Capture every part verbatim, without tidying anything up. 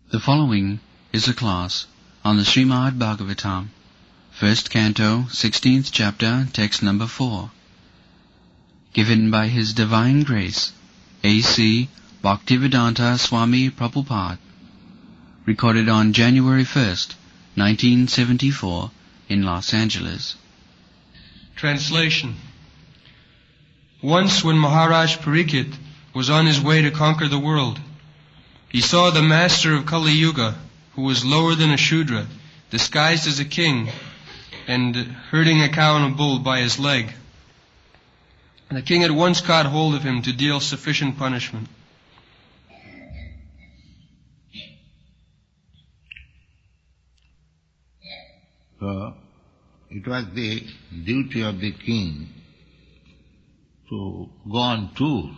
The following is a class on the Srimad Bhagavatam, first canto, sixteenth chapter, text number four, given by His Divine Grace, A C Bhaktivedanta Swami Prabhupada, recorded on January first, nineteen seventy-four, in Los Angeles. Translation. Once when Maharaj Parikshit was on his way to conquer the world, he saw the master of Kali Yuga, who was lower than a Shudra, disguised as a king, and herding a cow and a bull by his leg. And the king at once caught hold of him to deal sufficient punishment. So, it was the duty of the king to go on tour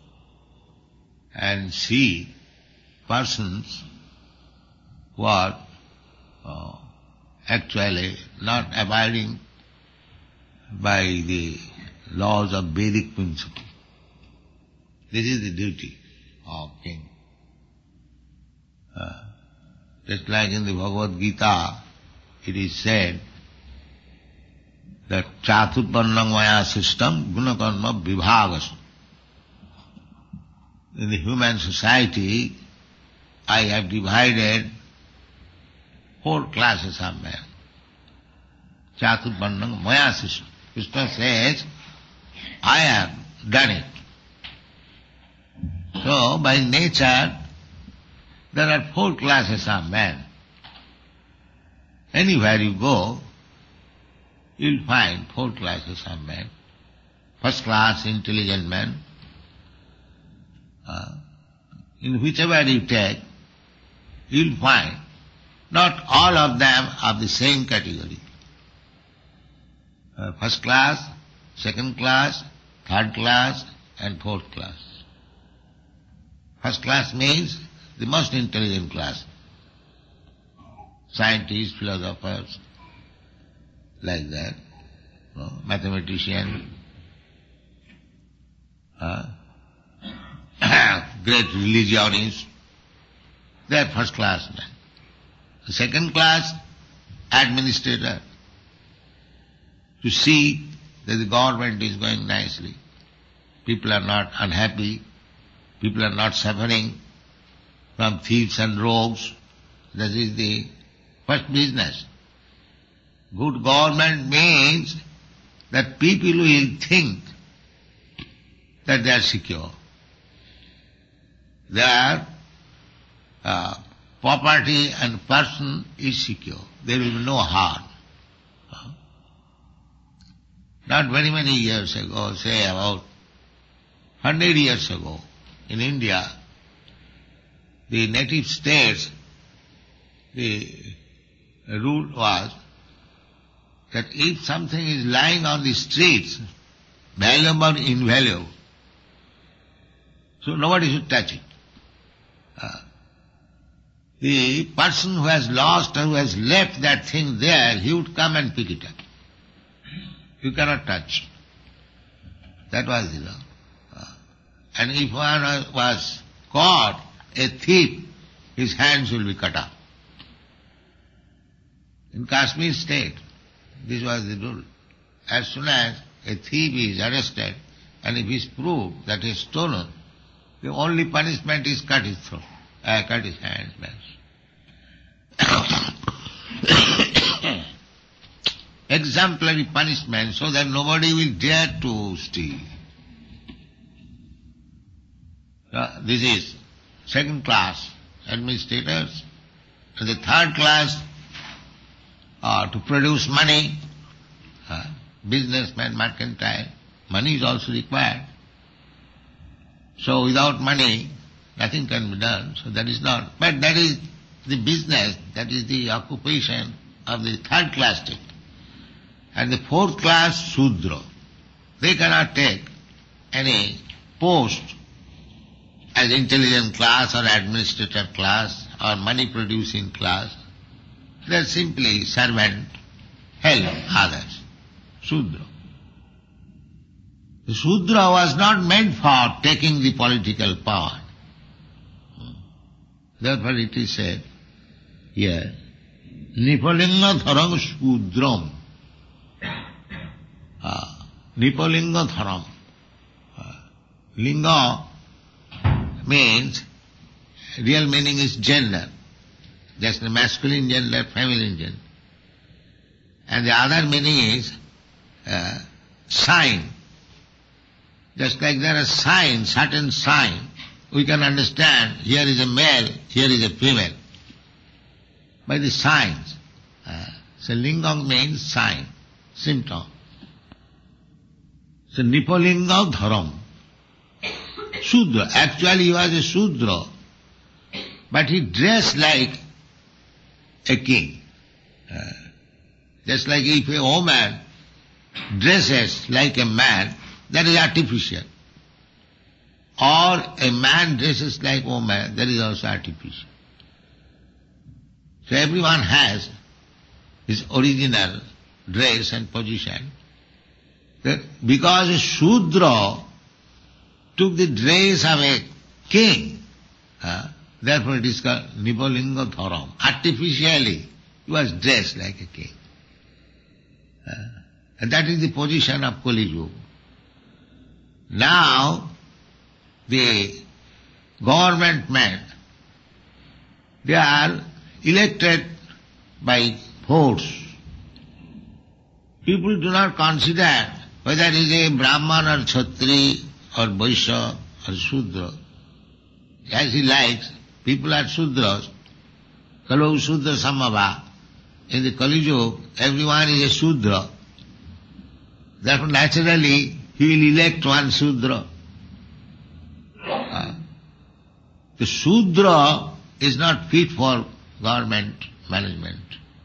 and see persons who are uh, actually not abiding by the laws of Vedic principle. This is the duty of king. Uh, just like in the Bhagavad Gita, it is said that Chaturvarnam Maya system gunakarma vibhagas. In the human society, I have divided four classes of men. Chaturvarnam Maya system. Krishna says, I have done it. So, by nature, there are four classes of men. Anywhere you go, you'll find four classes of men. First class, intelligent men. Uh, in whichever you take, you'll find not all of them of the same category. Uh, first class, second class, third class, and fourth class. First class means the most intelligent class. Scientists, philosophers, like that, no? Mathematician, uh, great religionists, they are first class men. The second class, administrator, to see that the government is going nicely. People are not unhappy, people are not suffering from thieves and rogues. That is the first business. Good government means that people will think that they are secure. Their uh, property and person is secure. There will be no harm. Uh, not very many years ago, say about hundred years ago, in India, the native states, the rule was that if something is lying on the streets, valuable or invaluable, so nobody should touch it. Uh, the person who has lost or who has left that thing there, he would come and pick it up. You cannot touch. That was the law. Uh, and if one was caught, a thief, his hands will be cut off. In Kashmir state, this was the rule. As soon as a thief is arrested, and if it is proved that he has stolen, the only punishment is cut his throat, uh, cut his hands. Exemplary punishment so that nobody will dare to steal. Uh, this is second class administrators. And the third class are to produce money, uh, businessmen, mercantile. Money is also required. So without money, nothing can be done. So that is not. But that is the business, that is the occupation of the third class state. And the fourth class, Shudra. They cannot take any post as intelligent class or administrator class or money producing class. They are simply servant, help others. Shudra. The Shudra was not meant for taking the political power. Therefore it is said here, Nipalinga Dharang Sudram. Uh, Nipalinga Dharam. Uh, linga means, real meaning is gender. That's the masculine gender, feminine gender. And the other meaning is uh, sign. Just like there are signs, certain signs, we can understand here is a male, here is a female. By the signs. Uh, so lingam means sign, symptom. So Nipalinga Dharam. Shudra. Actually he was a Shudra. But he dressed like a king. Uh, just like if a woman dresses like a man, that is artificial. Or a man dresses like a woman, that is also artificial. So everyone has his original dress and position. That because a Shudra took the dress of a king, uh, therefore it is called Nipalinga Dharam. Artificially he was dressed like a king. Uh, and that is the position of Kali Yuga. Now the government men, they are elected by votes. People do not consider whether it is a Brahman or Kshatri or Vaishya or Shudra. As he likes, people are Shudras. Kalu Shudra Samabha. In the Kali Yuga, everyone is a Shudra. Therefore naturally he will elect one Shudra. Uh, the Shudra is not fit for government management.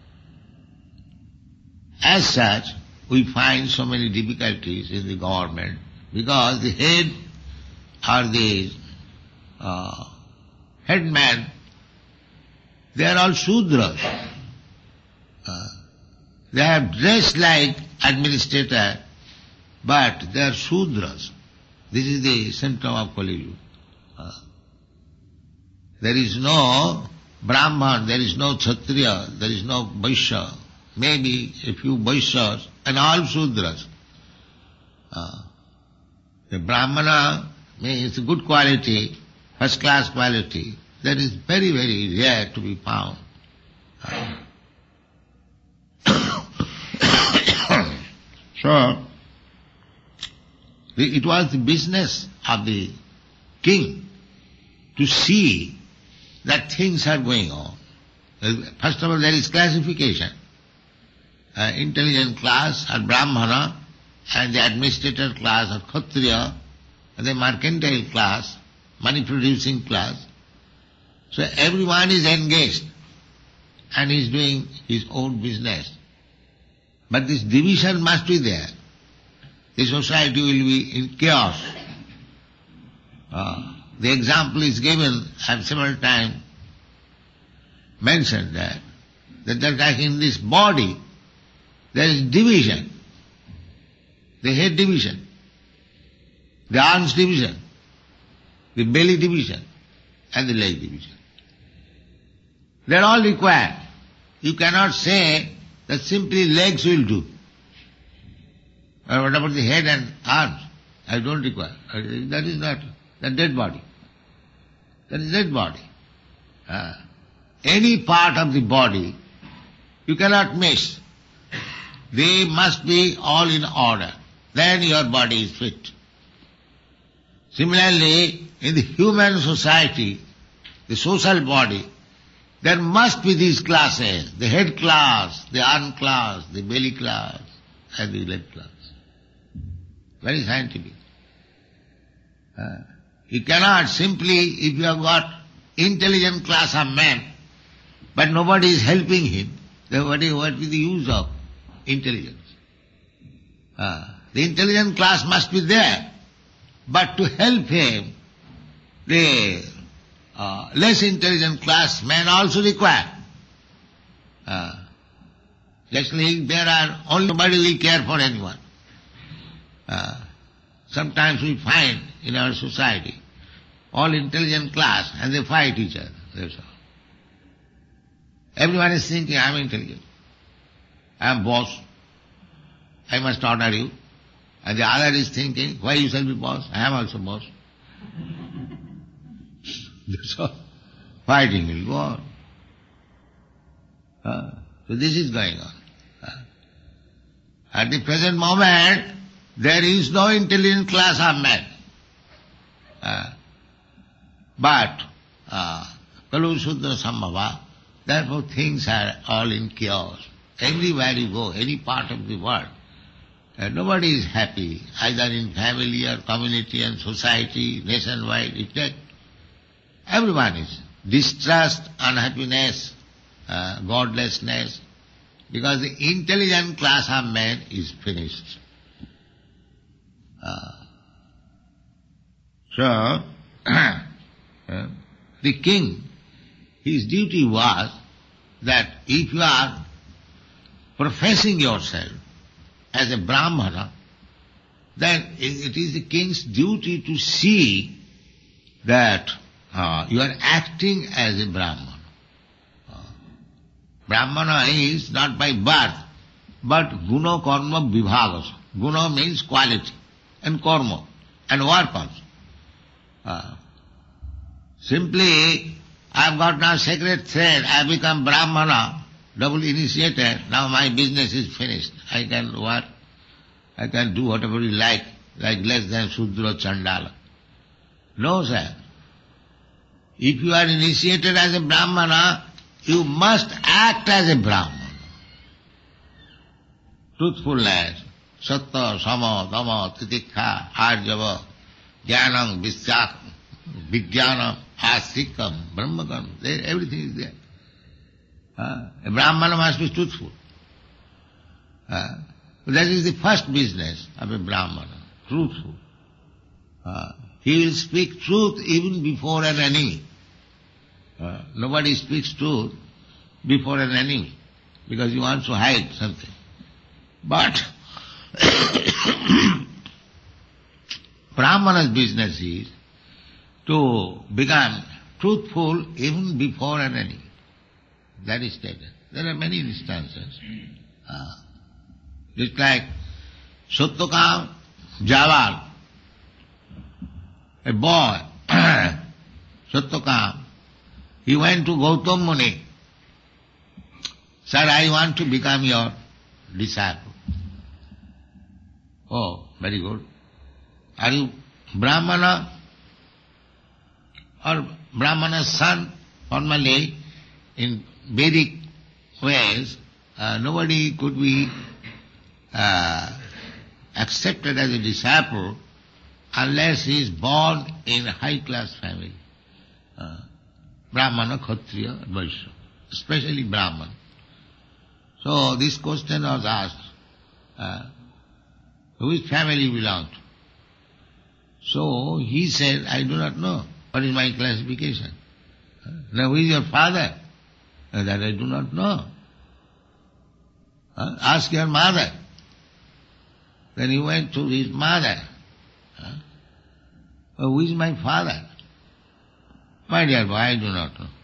As such, we find so many difficulties in the government because the head or the uh, headman, they are all Shudras. Uh, they have dressed like administrator, but they are Shudras. This is the symptom of Kali Yuga. Uh, there is no Brahman, there is no Kshatriya, there is no Vaishya, maybe a few Vaishyas and all Shudras. Uh, the Brahmana means good quality, first class quality, that is very, very rare to be found. Uh, so, it was the business of the king to see that things are going on. First of all, there is classification. Uh, intelligent class or Brahmana, and the administrator class or Kshatriya, and the mercantile class, money-producing class. So everyone is engaged and is doing his own business. But this division must be there. The society will be in chaos. Uh, the example is given, I have several times mentioned that, that like in this body, there is division. The head division, the arms division, the belly division, and the leg division. They are all required. You cannot say that simply legs will do. Or what about the head and arms? I don't require. That is not, that dead body. That is dead body. Uh, any part of the body you cannot miss. They must be all in order. Then your body is fit. Similarly, in the human society, the social body, there must be these classes, the head class, the arm class, the belly class, and the leg class. Very scientific. Uh, you cannot simply, if you have got intelligent class of men, but nobody is helping him, then what is, what is the use of intelligence? Uh, the intelligent class must be there, but to help him, the uh, less intelligent class men also require. Uh, just like there are, only nobody will care for anyone. Uh, sometimes we find in our society all intelligent class and they fight each other. That's all. Everyone is thinking, I am intelligent. I am boss. I must order you. And the other is thinking, why you shall be boss? I am also boss. That's all. Fighting will go on. Uh, so this is going on. Uh, at the present moment, there is no intelligent class of men. Uh, but, uh, Kalu Sudra Sambhava, therefore things are all in chaos. Everywhere you go, any part of the world, uh, nobody is happy, either in family or community and society, nationwide, if that. Everyone is distrust, unhappiness, uh, godlessness, because the intelligent class of men is finished. Uh, so, uh, the king, his duty was that if you are professing yourself as a Brahmana, then it is the king's duty to see that uh, you are acting as a Brahmana. Uh, Brahmana is not by birth, but guna karma vibhagas. Guna means quality, and karma, and work also. Uh, simply, I have got now sacred thread, I have become Brahmana, double initiated, now my business is finished. I can work, I can do whatever you like, like less than Sudra Chandala. No, sir. If you are initiated as a Brahmana, you must act as a Brahmana. Truthfulness, sattva, sama, dhamma, titikha, arjava, jnanam, visyakam, vijnanam, astikam, brahmakam, there, everything is there. Uh, a Brahmana must be truthful. Uh, that is the first business of a Brahmana, truthful. Uh, he will speak truth even before an enemy. Uh, nobody speaks truth before an enemy, because he wants to hide something. But Brahmana's business is to become truthful even before an enemy. That is stated. There are many instances. Uh, it's like Satyakam Jawal, a boy, Satyakam, he went to Gautam Muni. Sir, I want to become your disciple. Oh, very good. Are you Brahmana or Brahmana's son? Formally, in Vedic ways, uh, nobody could be uh, accepted as a disciple unless he is born in a high-class family. Uh, Brahmana, Kshatriya, Vaishya, especially Brahman. So this question was asked, uh, which family you belong to? So he said, I do not know. What is my classification? Uh, now who is your father? Uh, that I do not know. Uh, ask your mother. Then he went to his mother. Uh, oh, who is my father? My dear boy, I do not know.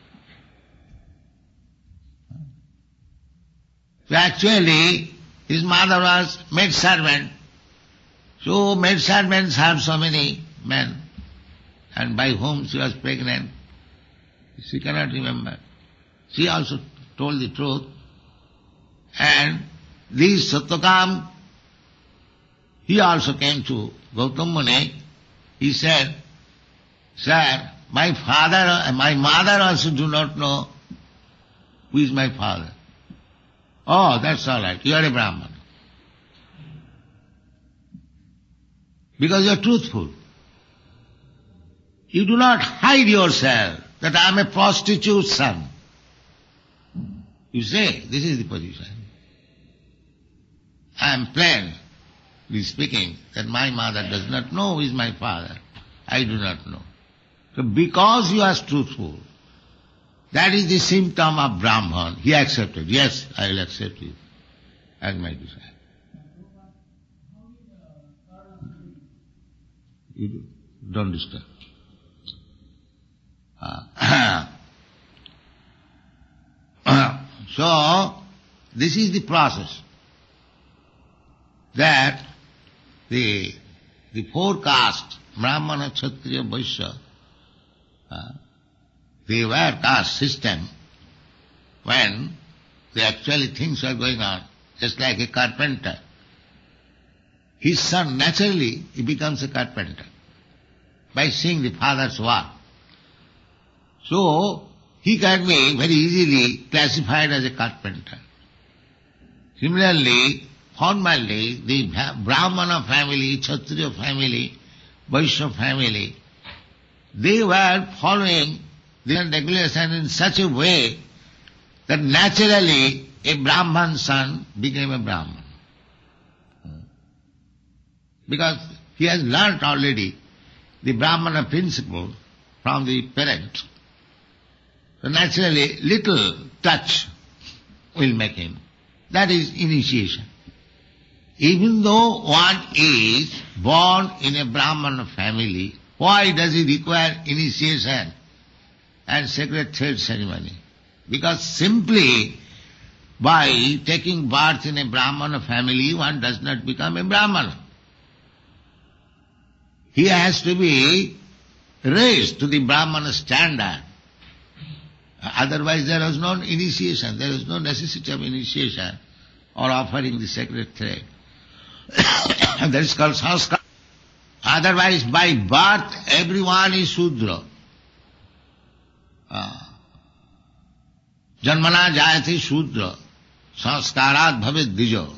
So actually, his mother was maid servant. So maid servants have so many men, and by whom she was pregnant, she cannot remember. She also told the truth. And this Satyakam, he also came to Gautam Muni. He said, Sir, my father, my mother also do not know who is my father. Oh, that's all right. You are a Brahman. Because you are truthful. You do not hide yourself that I am a prostitute's son. You say, this is the position. I am plainly speaking that my mother does not know who is my father. I do not know. So because you are truthful, that is the symptom of Brahman. He accepted. Yes, I will accept you as my disciple. You don't disturb. Uh, So, this is the process that the, the four castes, Brahmana, Kshatriya, Vaishya, uh, they were caste system when the actually things are going on, just like a carpenter. His son, naturally, he becomes a carpenter by seeing the father's work. So, he can be very easily classified as a carpenter. Similarly, formerly, the Brahmana family, Kshatriya family, Vaishya family, they were following the regulation in such a way that naturally a Brahman son became a Brahman. Because he has learnt already the Brahmana principle from the parents. So naturally, little touch will make him. That is initiation. Even though one is born in a Brahmana family, why does he require initiation and sacred thread ceremony? Because simply by taking birth in a Brahmana family, one does not become a Brahmana. He has to be raised to the Brahmana standard. Otherwise there is no initiation, there is no necessity of initiation or offering the sacred thread. That is called sanskar. Otherwise by birth everyone is Shudra. Janmana jayati Shudra, sanskarat bhavet dijo.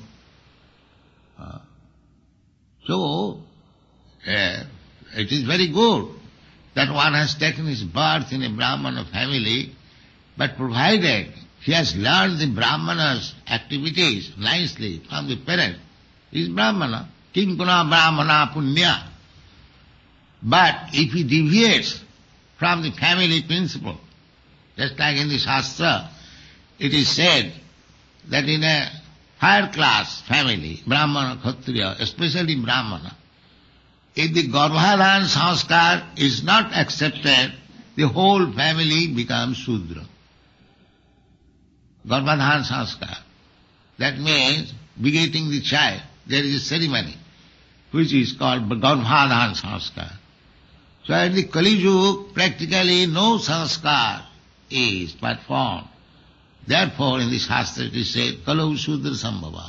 So, Uh, it is very good that one has taken his birth in a Brahmana family, but provided he has learned the Brahmana's activities nicely from the parent, he is Brahmana. Kim guna Brahmana punya. But if he deviates from the family principle, just like in the Shastra, it is said that in a higher class family, Brahmana, Kshatriya, especially Brahmana, if the Garbhadhan sanskar is not accepted, the whole family becomes Shudra. Garbhadhan sanskar. That means begetting the child. There is a ceremony which is called Garbhadhan sanskar. So in the Kali Yuga, practically no sanskar is performed. Therefore in the Shastra it is said, Kalau Shudra Sambhava.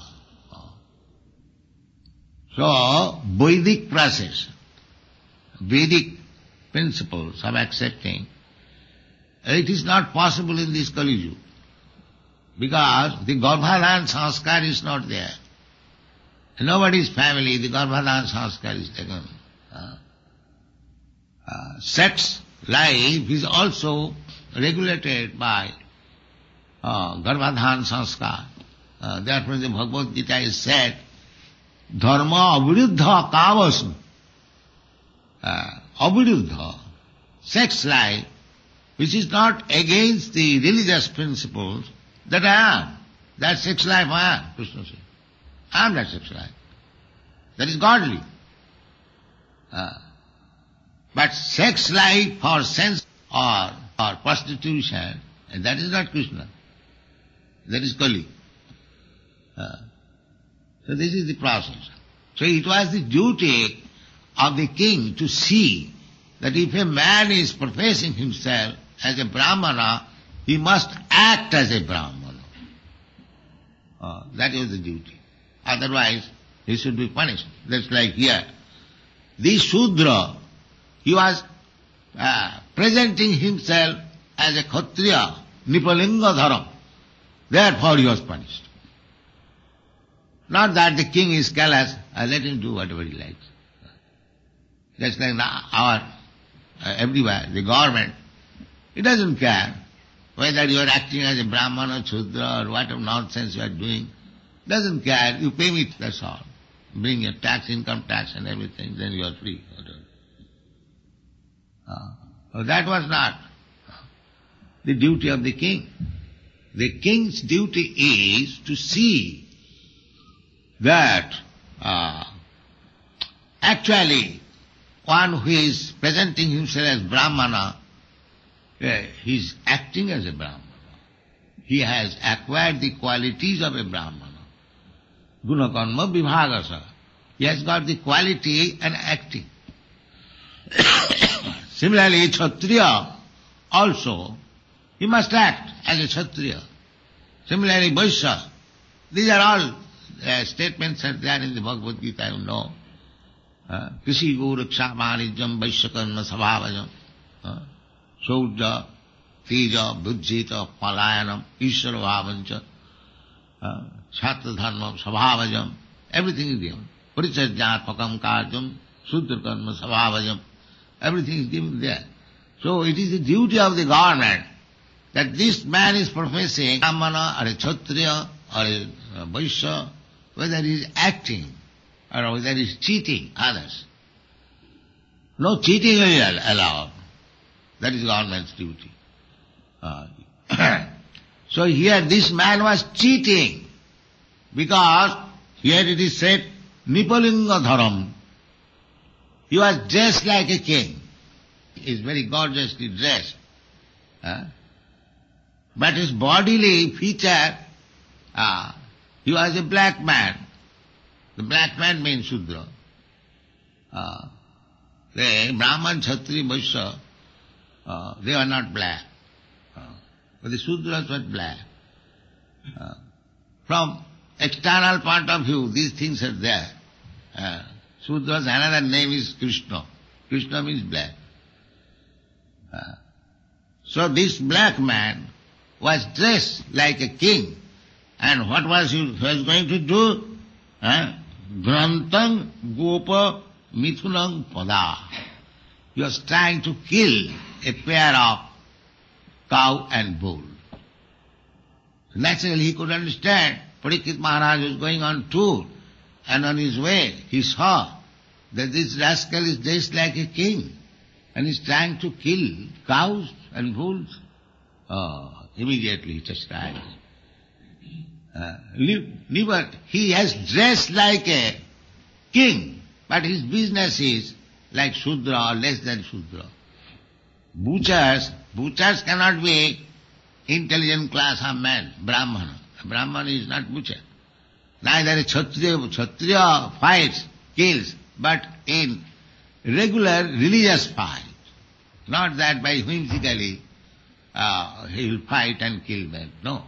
So, Vedic process, Vedic principles of accepting, it is not possible in this Kali Yuga, because the Garbhadhan sanskar is not there. In nobody's family the Garbhadhan sanskar is taken. Uh, uh, sex life is also regulated by uh, Garbhadhan sanskar. Uh, therefore in the Bhagavad Gita is said, Dharma aviruddha kavasma. Uh, aviruddha, sex life, which is not against the religious principles, that I am. That sex life I am, Krishna says. I am that sex life. That is godly. Uh, but sex life for sense or, or prostitution, and that is not Krishna. That is Kali. Uh, So this is the process. So it was the duty of the king to see that if a man is professing himself as a Brahmana, he must act as a Brahmana. Uh, that is the duty. Otherwise, he should be punished. That's like here. The Shudra, he was uh, presenting himself as a Kshatriya, Nipalinga Dharam. Therefore he was punished. Not that the king is callous, I let him do whatever he likes. Just like our, uh, everywhere, the government, it doesn't care whether you are acting as a Brahman or Shudra or whatever nonsense you are doing. Doesn't care, you pay me, that's all. Bring your tax, income tax and everything, then you are free. Uh, so that was not the duty of the king. The king's duty is to see that uh, actually one who is presenting himself as Brahmana, uh, he is acting as a Brahmana. he has acquired the qualities of a Brahmana. Guna karma vibhagasa. He has got the quality and acting. Similarly, Kshatriya also, he must act as a Kshatriya. Similarly, Vaishya. These are all uh, statements that are there in the Bhagavad Gita, you know. Krishi Guraksha Manijam Vaishya Karma Sabhavajam. Shaudya, Teja, Buddhita, Palayanam, Ishvara Bhavancha, Chhatra Dharma, Sabhavajam. Everything is given. Parichajyatmakam Karjam, Sudra Karma, Sabhavajam. Everything is given there. So it is the duty of the government that this man is professing Brahmana or a Kshatriya or a Vaishya, whether he is acting or whether he is cheating others. No cheating is allowed. That is government's duty. Uh, so here this man was cheating because here it is said, Nipalinga Dharam. He was dressed like a king. He is very gorgeously dressed. Uh, but his bodily feature, uh, he was a black man. The black man means Shudra. Uh, the Brahman, Kshatriya, Vaishya, uh, they were not black. Uh, but the Shudras were black. Uh, from external point of view, these things are there. Uh, Shudras, another name is Krishna. Krishna means black. Uh, so this black man was dressed like a king. And what was he was going to do? Uh, Grantam Gopa Mithunam Pada. He was trying to kill a pair of cow and bull. Naturally he could understand. Parikshit Maharaj was going on tour, and on his way he saw that this rascal is dressed like a king and is trying to kill cows and bulls. Oh, immediately he chastised. Uh, never, he has dressed like a king, but his business is like Shudra or less than Shudra. Butchers, butchers cannot be intelligent class of man, Brahmana. A Brahmana is not butcher. Neither a Kshatriya, Kshatriya fights, kills, but in regular religious fight. Not that by whimsically uh, he will fight and kill them. No.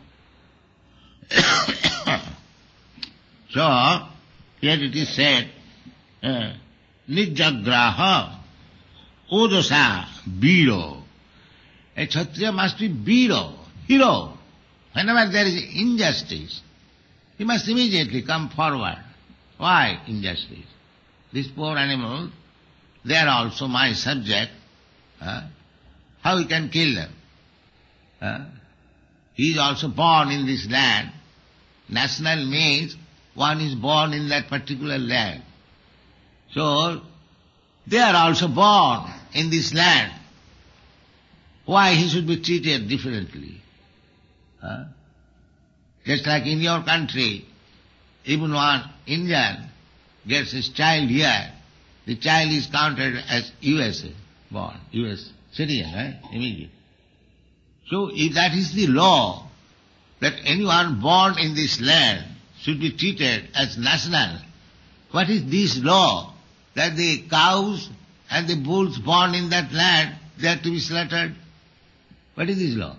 So, here it is said, uh, Nijagraha Odosa Biro. A Kshatriya must be Biro, hero. Whenever there is injustice, he must immediately come forward. Why injustice? These poor animals, they are also my subject. Huh? How he can kill them? Huh? He is also born in this land. National means one is born in that particular land. So, they are also born in this land. Why he should be treated differently? Huh? Just like in your country, even one Indian gets his child here, the child is counted as U S A born, U S citizen, eh? Immediately. So if that is the law, that anyone born in this land should be treated as national, what is this law? That the cows and the bulls born in that land, they are to be slaughtered? What is this law?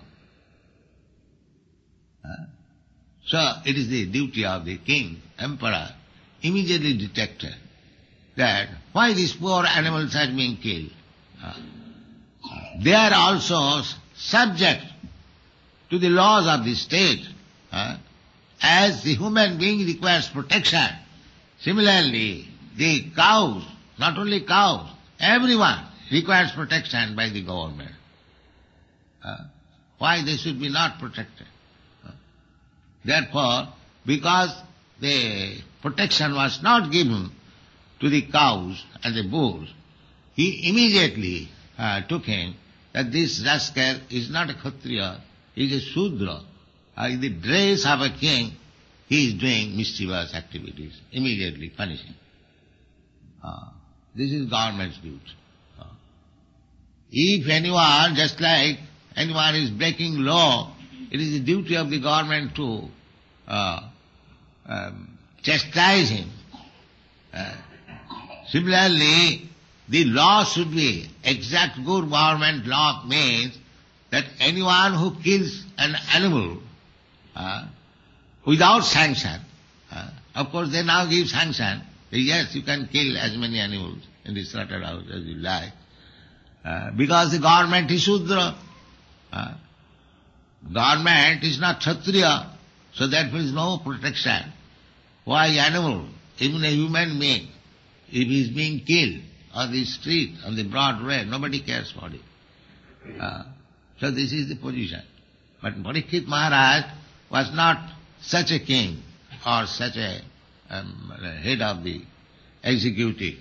Huh? So it is the duty of the king, emperor, immediately detected that why these poor animals are being killed. Huh? They are also subject to the laws of the state. Huh? As the human being requires protection, similarly the cows, not only cows, everyone requires protection by the government. Uh, why they should be not protected? Uh, therefore, because the protection was not given to the cows and the bulls, he immediately uh, took in that this rascal is not a Kshatriya, he is a Shudra. Uh, in the dress of a king, he is doing mischievous activities, immediately punishing. Uh, this is government's duty. Uh, if anyone, just like anyone is breaking law, it is the duty of the government to uh, um, chastise him. Uh, similarly, the law should be exact. Good government law means that anyone who kills an animal uh, without sanction, uh, of course they now give sanction. Yes, you can kill as many animals in the slaughterhouse as you like, uh, because the government is Shudra. Uh, government is not Kshatriya, so therefore there is no protection. Why animal, even a human being, if he is being killed on the street, on the broad way, nobody cares for it. Uh, so this is the position. But Parikshit Maharaj was not such a king or such a um, head of the executive.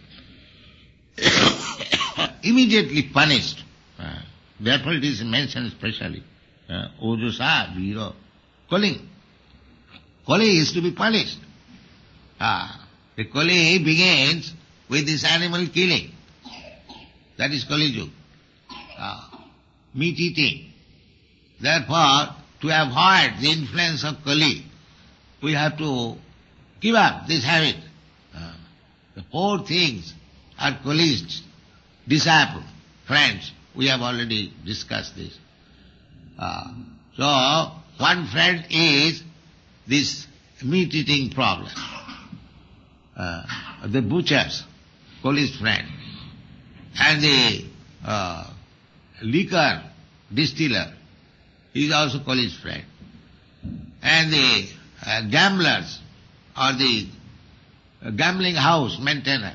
Immediately punished. Uh, therefore it is mentioned specially. Uh, Ojosa, Viro, Kali. Kali is to be punished. Uh, the Kali begins with this animal killing. That is Kali Yuga. Uh, meat eating. Therefore, to avoid the influence of Kali, we have to give up this habit. Uh, the four things are Kali's disciples, friends. We have already discussed this. Uh, so, one friend is this meat-eating problem. Uh, the butchers, Kali's friend. And the uh, liquor distiller is also Kali's friend. And the uh, gamblers or the uh, gambling house maintainer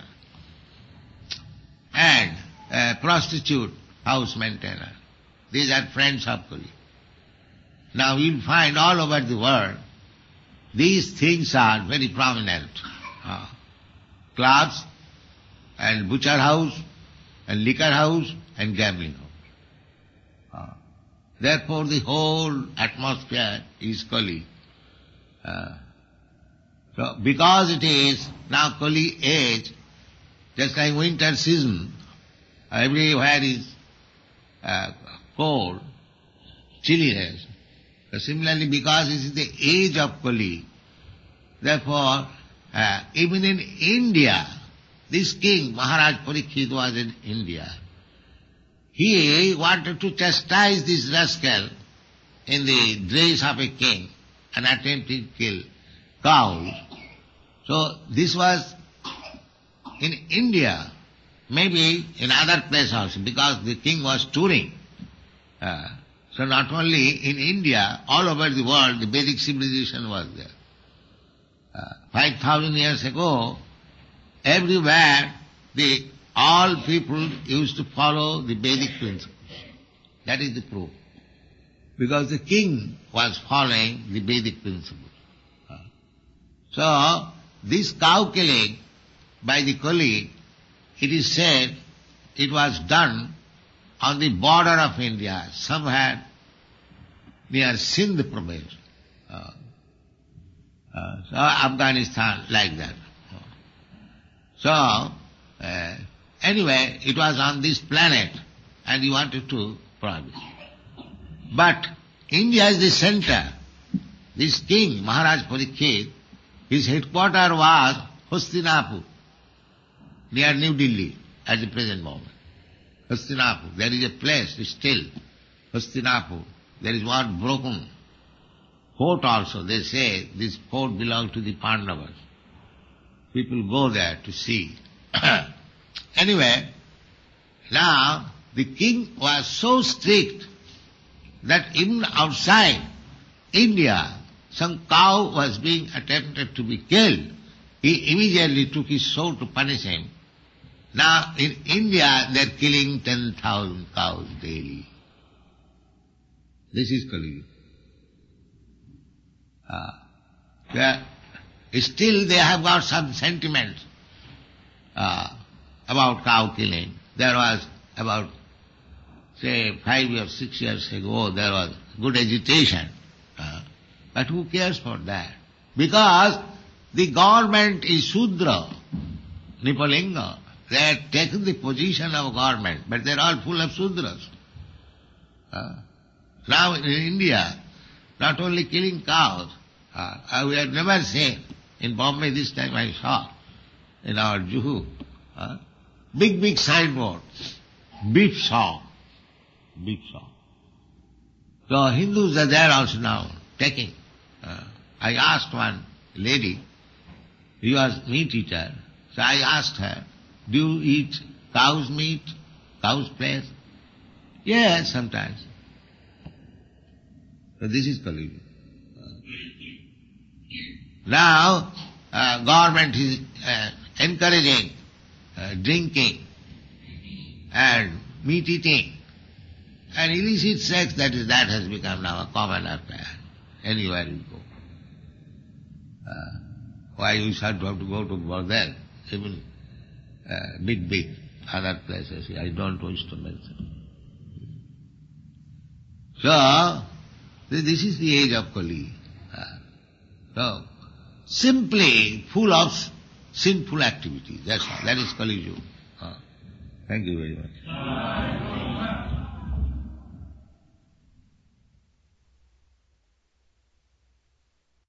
and uh, prostitute house maintainer. These are friends of Kali. Now you'll find all over the world these things are very prominent. Uh, clubs and butcher house and liquor house and gambling house. Uh, therefore the whole atmosphere is Kali. Uh, so because it is now Kali age, just like winter season, everywhere is uh, cold, chilliness. So similarly, because this is the age of Kali, therefore, uh, even in India, this king, Maharaj Parikshit, was in India. He wanted to chastise this rascal in the dress of a king and attempted to kill cows. So this was in India, maybe in other places also, because the king was touring. Uh, so not only in India, all over the world, the Vedic civilization was there. Uh, Five thousand years ago, everywhere, the all people used to follow the Vedic principles. That is the proof. Because the king was following the Vedic principles. Uh, so, this cow killing by the Kali, it is said it was done on the border of India, somewhere near Sindh province. Uh, uh, so Afghanistan, like that. So, uh, anyway, it was on this planet and he wanted to prohibit. But India is the center. This king, Maharaj Parikshit, his headquarters was Hastinapur, near New Delhi at the present moment. Hastinapur. There is a place still, Hastinapur. There is one broken fort also. They say this fort belonged to the Pandavas. People go there to see. Anyway, now the king was so strict that even outside India, some cow was being attempted to be killed. He immediately took his sword to punish him. Now in India they are killing ten thousand cows daily. This is Kali. Uh, still they have got some sentiment uh, about cow killing. There was about, say, five or six years ago, there was good agitation. Uh, but who cares for that? Because the government is Shudra, Nipalinga. They have taken the position of government, but they are all full of Shudras. Uh, now in India, not only killing cows. Uh, we have never seen. In Bombay this time I saw, in our Juhu, uh, big, big signboards, beef song, beef song. So Hindus are there also now, taking. Uh, I asked one lady, she was meat eater, so I asked her, do you eat cow's meat, cow's flesh? Yes, sometimes. So this is Kali Yuga. Now, uh, government is uh, encouraging uh, drinking and meat eating and illicit sex. That is, that has become now a common affair. Anywhere you go. Uh, why you should have to go to bordel, even uh, big, big other places. I don't wish to mention. So, this is the age of Kali. Uh, so, simply full of sinful activities. That's all. That is Kali Yuga. Uh, thank you very much.